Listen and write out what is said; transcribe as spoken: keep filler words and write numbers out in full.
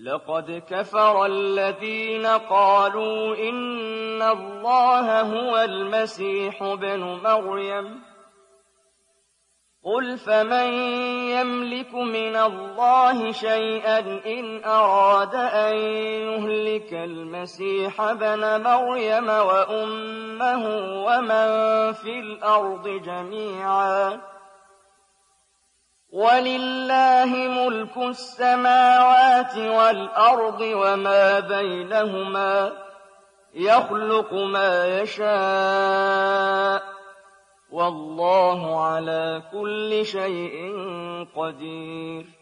لقد كفر الذين قالوا إن الله هو المسيح ابن مريم قل فمن يملك من الله شيئا إن أراد أن يهلك المسيح ابن مريم وأمه ومن في الأرض جميعا ولله ملك السماوات والأرض وما بينهما يخلق ما يشاء والله على كل شيء قدير